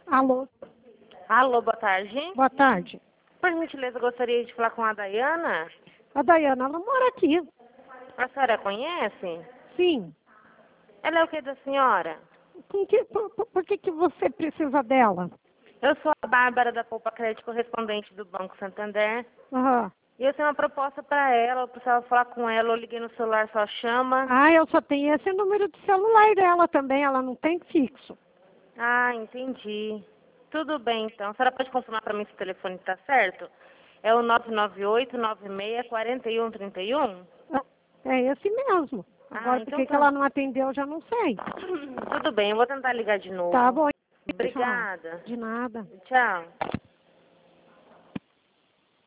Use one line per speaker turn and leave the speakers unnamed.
Alô,
Alô, boa tarde.
boa tarde.
Por gentileza, gostaria de falar com a Dayana.
A Dayana, ela mora aqui.
A senhora conhece?
Sim.
Ela é o que da senhora?
Por que você precisa dela?
Eu sou a Bárbara da Poupa Crédito, correspondente do Banco Santander.
Aham.
E eu tenho uma proposta para ela, eu precisava falar com ela, eu liguei no celular, só chama.
Ah, eu só tenho esse número de celular dela também, ela não tem fixo.
Ah, entendi. Tudo bem, então. A senhora pode confirmar para mim se o telefone está certo? É o 998-96-4131?
Ah, é esse mesmo.
Ah,
Agora, por
então
que
tá.
ela não atendeu, eu já não sei.
Tudo bem, eu vou tentar ligar de
Tá
novo.
bom. Tchau.
Obrigada.
De nada.
Tchau.